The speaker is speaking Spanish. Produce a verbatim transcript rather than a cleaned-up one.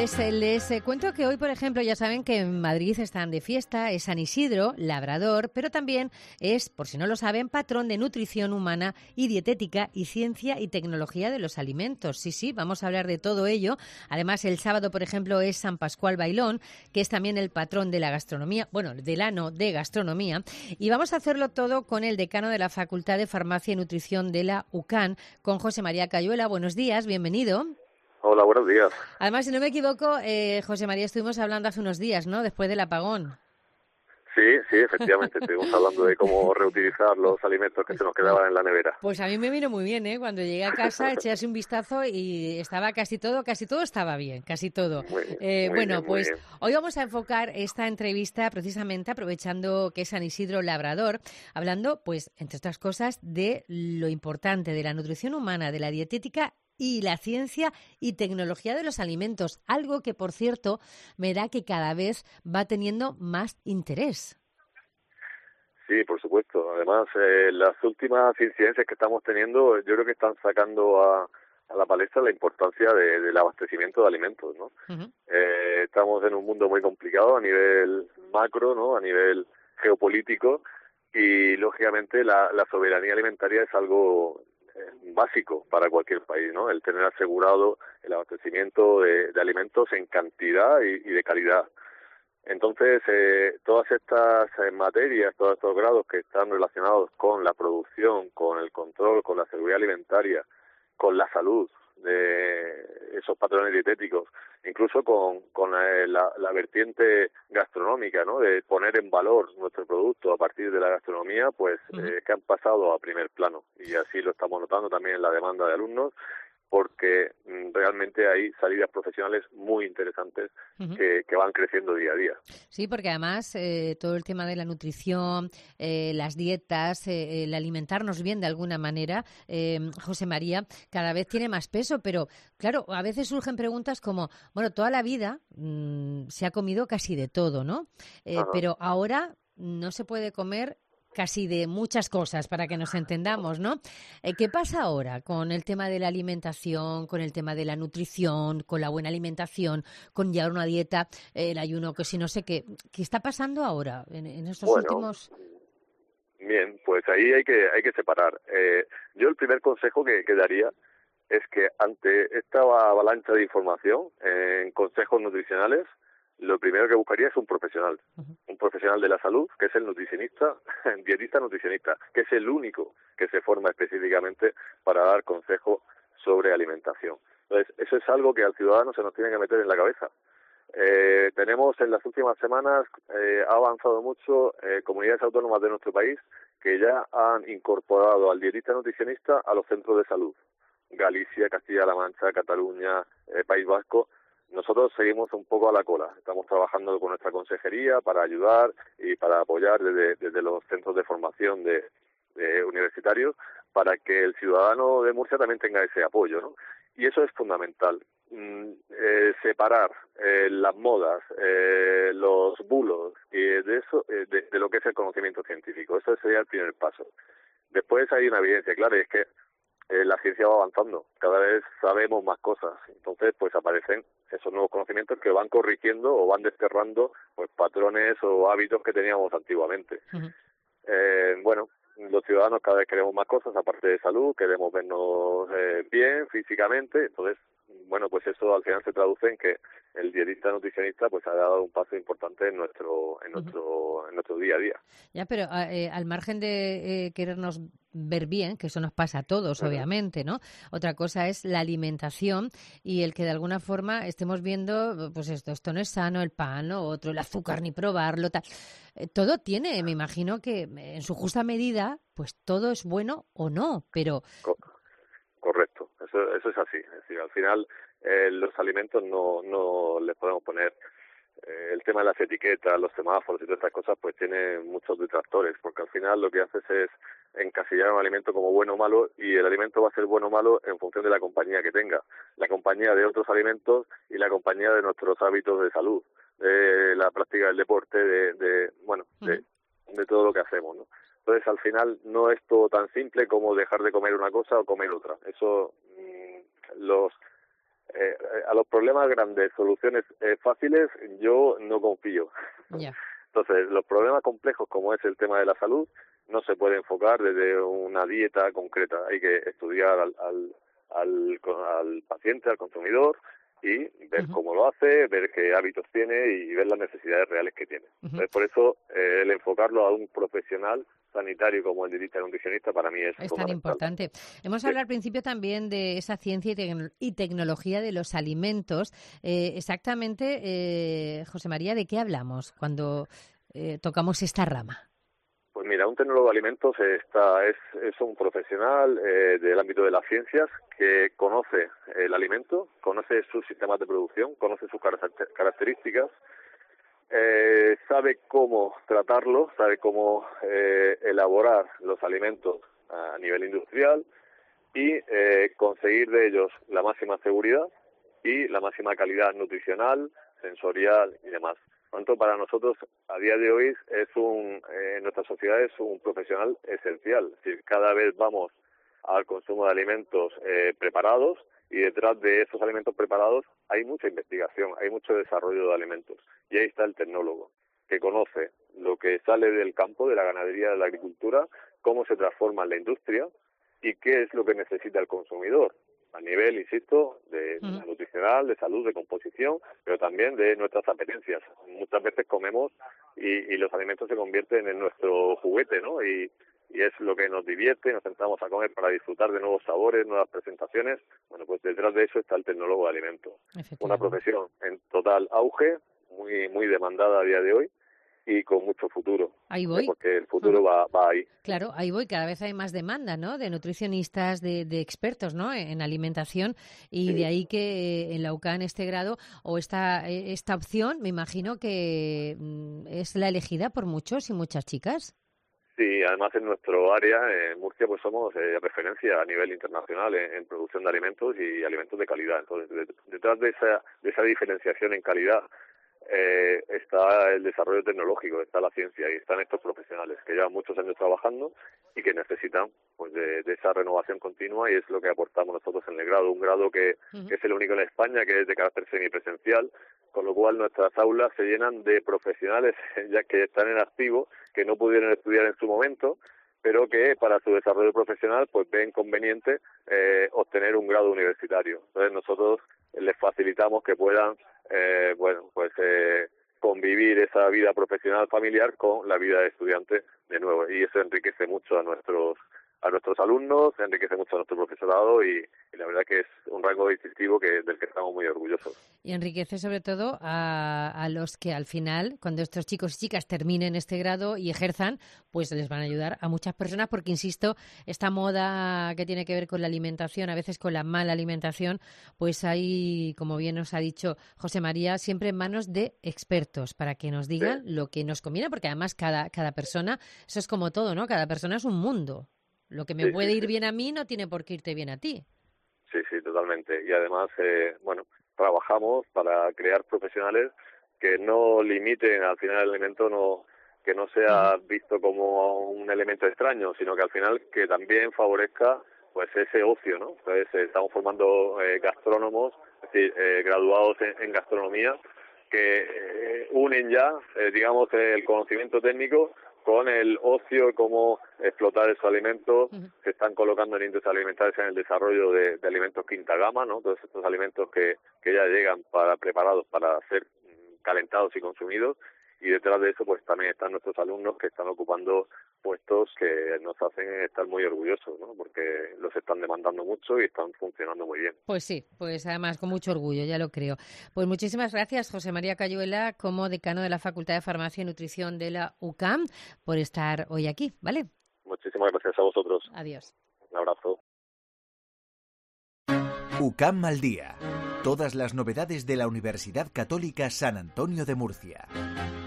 Pues eh, les eh, cuento que hoy, por ejemplo, ya saben que en Madrid están de fiesta, es San Isidro, labrador, pero también es, por si no lo saben, patrón de nutrición humana y dietética y ciencia y tecnología de los alimentos. Sí, sí, vamos a hablar de todo ello. Además, el sábado, por ejemplo, es San Pascual Bailón, que es también el patrón de la gastronomía, bueno, del ano de gastronomía. Y vamos a hacerlo todo con el decano de la Facultad de Farmacia y Nutrición de la U C A N, con José María Cayuela. Buenos días, bienvenido. Hola, buenos días. Además, si no me equivoco, eh, José María, estuvimos hablando hace unos días, ¿no? Después del apagón. Sí, sí, efectivamente, estuvimos hablando de cómo reutilizar los alimentos que se nos quedaban en la nevera. Pues a mí me vino muy bien, ¿eh? Cuando llegué a casa, eché así un vistazo y estaba casi todo, casi todo estaba bien, casi todo. Muy bien, Eh, muy bueno, bien, muy pues bien. hoy vamos a enfocar esta entrevista precisamente aprovechando que es San Isidro Labrador, hablando, pues, entre otras cosas, de lo importante de la nutrición humana, de la dietética y la ciencia y tecnología de los alimentos, algo que, por cierto, me da que cada vez va teniendo más interés. Sí, por supuesto. Además, eh, las últimas incidencias que estamos teniendo, yo creo que están sacando a, a la palestra la importancia de, del abastecimiento de alimentos, ¿no? Uh-huh. Eh, estamos en un mundo muy complicado a nivel macro, ¿no? A nivel geopolítico y, lógicamente, la, la soberanía alimentaria es algo eh, básico para cualquier país, ¿no? El tener asegurado el abastecimiento de, de alimentos en cantidad y, y de calidad. Entonces, eh, todas estas eh, materias, todos estos grados que están relacionados con la producción, con el control, con la seguridad alimentaria, con la salud de esos patrones dietéticos, incluso con, con eh, la, la vertiente gastronómica, ¿no? De poner en valor nuestro producto a partir de la gastronomía, pues Uh-huh. eh, que han pasado a primer plano. Y así lo estamos notando también en la demanda de alumnos, porque mm, realmente hay salidas profesionales muy interesantes Uh-huh. que, que van creciendo día a día. Sí, porque además eh, todo el tema de la nutrición, eh, las dietas, eh, el alimentarnos bien de alguna manera, eh, José María, cada vez tiene más peso, pero claro, a veces surgen preguntas como, bueno, toda la vida mmm, se ha comido casi de todo, ¿no? Eh, Ajá. pero ahora no se puede comer casi de muchas cosas, para que nos entendamos, ¿no? Eh, ¿Qué pasa ahora con el tema de la alimentación, con el tema de la nutrición, con la buena alimentación, con llevar una dieta, eh, el ayuno, que si no sé qué? ¿Qué está pasando ahora en, en estos Bueno, últimos...? bien, pues ahí hay que hay que separar. Eh, yo el primer consejo que, que daría es que ante esta avalancha de información en consejos nutricionales, lo primero que buscaría es un profesional, Uh-huh. un profesional de la salud, que es el nutricionista, dietista nutricionista, que es el único que se forma específicamente para dar consejos sobre alimentación. Entonces, eso es algo que al ciudadano se nos tiene que meter en la cabeza. Eh, tenemos en las últimas semanas, eh, ha avanzado mucho eh, comunidades autónomas de nuestro país que ya han incorporado al dietista nutricionista a los centros de salud. Galicia, Castilla-La Mancha, Cataluña, eh, País Vasco. Nosotros seguimos un poco a la cola. Estamos trabajando con nuestra consejería para ayudar y para apoyar desde, desde los centros de formación de, de universitarios para que el ciudadano de Murcia también tenga ese apoyo, ¿no? Y eso es fundamental. Mm, eh, separar eh, las modas, eh, los bulos y de eso, eh, de, de lo que es el conocimiento científico. Eso sería el primer paso. Después hay una evidencia clara y es que eh, la ciencia va avanzando, cada vez sabemos más cosas, entonces pues aparecen esos nuevos conocimientos que van corrigiendo o van desterrando pues patrones o hábitos que teníamos antiguamente. Uh-huh. Eh, bueno, los ciudadanos cada vez queremos más cosas, aparte de salud, queremos vernos eh, bien físicamente, entonces, bueno, pues eso al final se traduce en que el dietista nutricionista pues ha dado un paso importante en nuestro en Uh-huh. nuestro en nuestro día a día. Ya, pero eh, al margen de eh, querernos ver bien, que eso nos pasa a todos, Uh-huh. obviamente, ¿no? Otra cosa es la alimentación y el que de alguna forma estemos viendo, pues esto, esto no es sano, el pan, lo otro, el azúcar, ni probarlo, tal. Eh, todo tiene, me imagino que en su justa medida, pues todo es bueno o no, pero... Co- correcto, eso eso es así. Es decir, al final eh, los alimentos no no les podemos poner eh, el tema de las etiquetas, los semáforos y todas estas cosas, pues tiene muchos detractores, porque al final lo que haces es encasillar un alimento como bueno o malo, y el alimento va a ser bueno o malo en función de la compañía que tenga, la compañía de otros alimentos y la compañía de nuestros hábitos de salud, de la práctica del deporte, de, de bueno, de, de todo lo que hacemos, ¿no? Entonces, al final, no es todo tan simple como dejar de comer una cosa o comer otra. Eso, mmm, los eh, a los problemas grandes, soluciones eh, fáciles, yo no confío. Yeah. Entonces, los problemas complejos, como es el tema de la salud, no se puede enfocar desde una dieta concreta. Hay que estudiar al, al, al, al paciente, al consumidor, y ver uh-huh. cómo lo hace, ver qué hábitos tiene y ver las necesidades reales que tiene. Uh-huh. Entonces, por eso, eh, el enfocarlo a un profesional sanitario como el dietista nutricionista para mí es, es tan importante. Hemos sí. hablado al principio también de esa ciencia y, te- y tecnología de los alimentos. Eh, exactamente, eh, José María, ¿de qué hablamos cuando eh, tocamos esta rama? Pues mira, un tecnólogo de alimentos está, es, es un profesional eh, del ámbito de las ciencias que conoce el alimento, conoce sus sistemas de producción, conoce sus características, eh, sabe cómo tratarlo, sabe cómo eh, elaborar los alimentos a nivel industrial y eh, conseguir de ellos la máxima seguridad y la máxima calidad nutricional, sensorial y demás. Por tanto, para nosotros, a día de hoy, es un, eh, en nuestra sociedad es un profesional esencial. Es decir, cada vez vamos al consumo de alimentos eh, preparados y detrás de esos alimentos preparados hay mucha investigación, hay mucho desarrollo de alimentos. Y ahí está el tecnólogo, que conoce lo que sale del campo, de la ganadería, de la agricultura, cómo se transforma en la industria y qué es lo que necesita el consumidor. A nivel, insisto, de uh-huh. nutricional, de salud, de composición, pero también de nuestras apetencias. Muchas veces comemos y, y los alimentos se convierten en nuestro juguete, ¿no? Y, y es lo que nos divierte, nos sentamos a comer para disfrutar de nuevos sabores, nuevas presentaciones. Bueno, pues detrás de eso está el tecnólogo de alimentos. Una profesión en total auge, muy muy demandada a día de hoy, y con mucho futuro. Ahí voy. Porque el futuro uh-huh. va, va ahí. Claro, ahí voy. Cada vez hay más demanda, ¿no? De nutricionistas, de, de expertos, ¿no? En alimentación. Y sí. de ahí que en la U C A M este grado o esta, esta opción, me imagino que es la elegida por muchos y muchas chicas. Sí, además en nuestro área, en Murcia, pues somos eh, referencia a nivel internacional en, en producción de alimentos y alimentos de calidad. Entonces, de, detrás de esa, de esa diferenciación en calidad, Eh, está el desarrollo tecnológico, está la ciencia y están estos profesionales que llevan muchos años trabajando y que necesitan pues de, de esa renovación continua, y es lo que aportamos nosotros en el grado, un grado que, uh-huh. que es el único en España, que es de carácter semipresencial, con lo cual nuestras aulas se llenan de profesionales ya que están en activo, que no pudieron estudiar en su momento, pero que para su desarrollo profesional pues ven conveniente eh, obtener un grado universitario. Entonces nosotros les facilitamos que puedan Eh, bueno, pues eh, convivir esa vida profesional familiar con la vida de estudiante de nuevo, y eso enriquece mucho a nuestros a nuestros alumnos, enriquece mucho a nuestro profesorado y, y la verdad que es un rango distintivo que del que estamos muy orgullosos. Y enriquece sobre todo a, a los que al final, cuando estos chicos y chicas terminen este grado y ejerzan, pues les van a ayudar a muchas personas, porque insisto, esta moda que tiene que ver con la alimentación, a veces con la mala alimentación, pues hay, como bien nos ha dicho José María, siempre en manos de expertos para que nos digan sí. lo que nos conviene, porque además cada, cada persona, eso es como todo, ¿no? Cada persona es un mundo. Lo que me sí, puede sí, ir sí. bien a mí no tiene por qué irte bien a ti. Sí, sí, totalmente. Y además, eh, bueno, trabajamos para crear profesionales que no limiten al final el alimento, no que no sea visto como un elemento extraño, sino que al final que también favorezca pues ese ocio, ¿no? Entonces eh, estamos formando eh, gastrónomos, es decir, eh, graduados en, en gastronomía, que eh, unen ya, eh, digamos, el conocimiento técnico con el ocio, cómo explotar esos alimentos. Uh-huh. Se están colocando en índices alimentarios en el desarrollo de, de alimentos quinta gama, ¿no? Todos estos alimentos que, que ya llegan para preparados para ser calentados y consumidos, y detrás de eso pues también están nuestros alumnos que están ocupando puestos que nos hacen estar muy orgullosos, ¿no? Porque los están demandando mucho y están funcionando muy bien. Pues sí, pues además con mucho orgullo, ya lo creo. Pues muchísimas gracias, José María Cayuela, como decano de la Facultad de Farmacia y Nutrición de la U C A M, por estar hoy aquí, ¿vale? Muchísimas gracias a vosotros. Adiós. Un abrazo. U C A M al día. Todas las novedades de la Universidad Católica San Antonio de Murcia.